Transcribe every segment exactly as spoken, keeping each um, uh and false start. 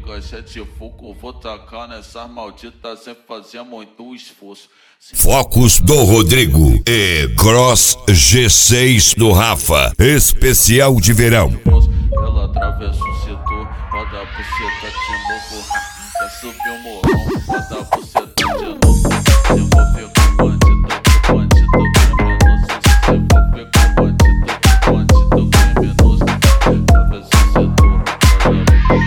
caixa de fogo, vou tacar nessas malditas sem fazer muito esforço. Focos do Rodrigo e Cross G seis do Rafa, especial de verão. Ela atravessa o setor, roda a buceta de novo. Quer subir o morrão, roda a buceta de novo. Se eu vou ver com bandido, com bandido criminoso. Se eu vou ver com bandido, com bandido criminoso. Atravessa o setor, roda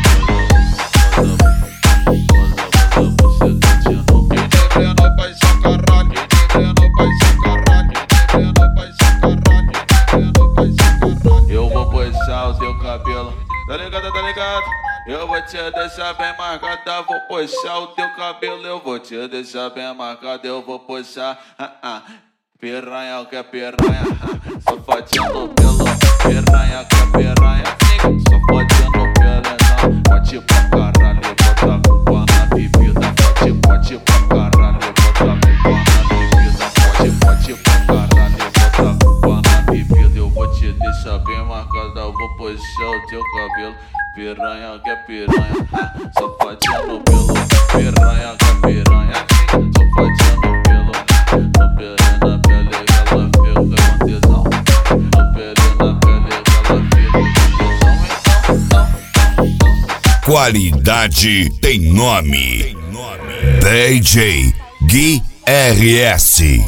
a buceta de novo. Quem devendo vai ser caralho, quem devendo vai ser caralho, quem devendo vai ser caralho, quem devendo vai ser caralho. Eu vou puxar o teu cabelo, tá ligado, tá ligado? Eu vou te deixar bem marcada, vou puxar o teu cabelo. Eu vou te deixar bem marcada, eu vou puxar. Ah, ah. Piranha que é piranha, ah. Só fodendo pelo. Piranha que é piranha, só fodendo pelo. Pode pra caralho, bota a culpa na bebida. Pode, pode pra caralho, bota a culpa na bebida. Pode, pode pra caralho, bota a culpa na bebida. Eu vou te deixar bem marcada, eu vou puxar o teu cabelo. Piranha que é piranha, só fodendo pelo. Piranha que é piranha, só fodendo pelo. No pele na pele que ela fica com tesão. No pele na pele que ela fica com tesão. Qualidade tem nome. D J Gui R S.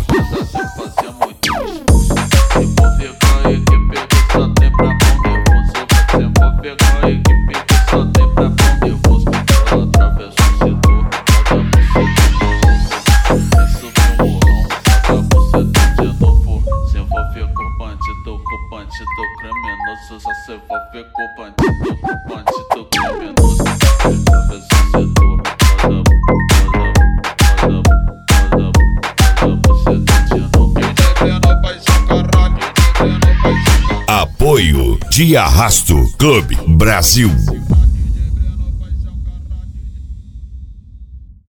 Bandido criminoso, só cê vai ver com bandido, bandido criminoso. Atravessa o setor, roda, roda, roda, roda, buceta de novo. Quem devendo vai ser caralho, quem devendo vai ser caralho. Apoio de Arrasto Clube Brasil.